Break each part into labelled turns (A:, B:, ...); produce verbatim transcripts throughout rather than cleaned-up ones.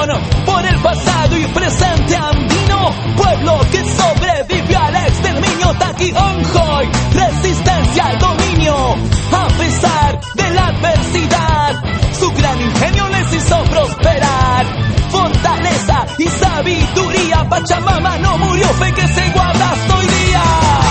A: unión por el pasado y presente andino, pueblo que sobrevivió al exterminio. Taquionjoy, resistencia al dominio, a pesar de la adversidad, su gran ingenio les hizo prosperar. Fortaleza y sabiduría, Pachamama no murió, fe que se guarda hasta hoy día.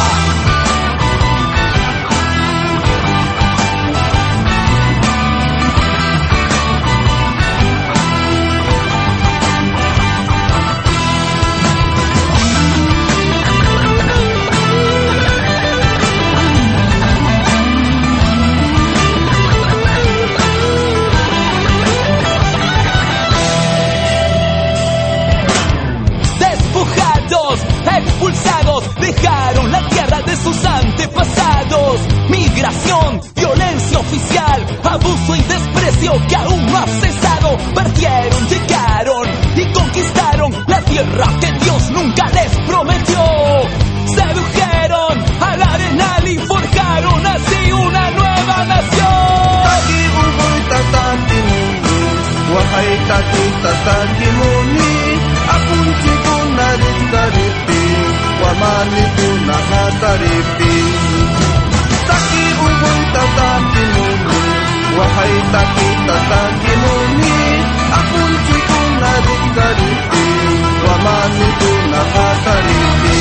A: Expulsados, dejaron la tierra de sus antepasados. Migración, violencia oficial, abuso y desprecio que aún no ha cesado. Partieron, llegaron y conquistaron la tierra que Dios nunca les prometió. Sedujeron al arenal y forjaron así una nueva nación.
B: Taki ugoy tatakimuni, wahai taki tatakimuni, apunsi ko na rin daripi, wamani ko na hataripi. Taki ugoy tatakimuni, wahai taki tatakimuni, apunsi ko na rin daripi, wamani ko na hataripi.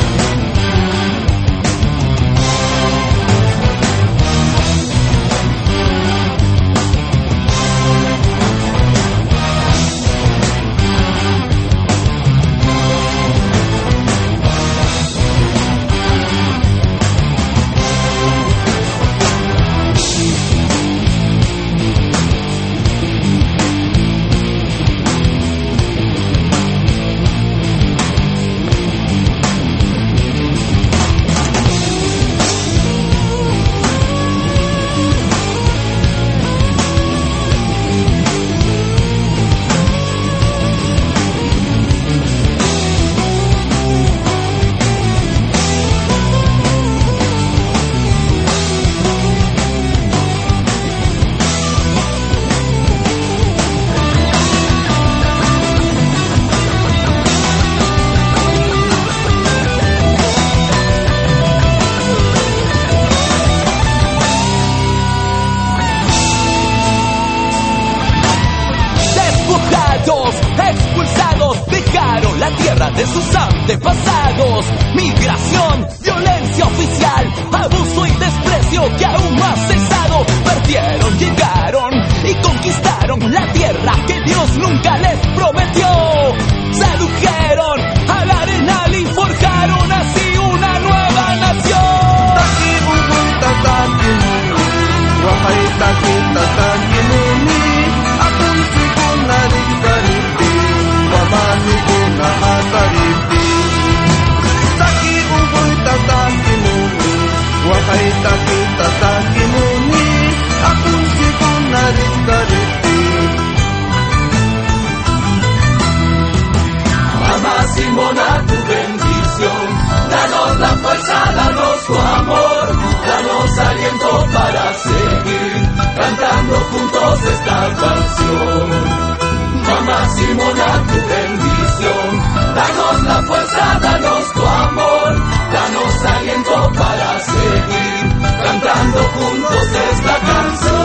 A: Expulsados, dejaron la tierra de sus antepasados. Migración, violencia oficial, abuso y desprecio que aún no ha cesado. Partieron, llegaron y conquistaron la tierra que Dios nunca les prometió. Sedujeron al arenal y forjaron así una nueva nación.
B: Taki ugoy tatakimuni, wahai taki tatakimuni, apunsi ko na rin daripi, wamani ko na hataripi. Taki ugoy tatakimuni, wahai taki tatakimuni, apunsi ko na rin daripi.
C: Mamá Simona, tu bendición, danos la fuerza, danos tu amor, danos aliento para seguir cantando juntos esta canción. Mamá Simona, tu bendición, danos la fuerza, danos tu amor, danos aliento para seguir cantando juntos esta canción.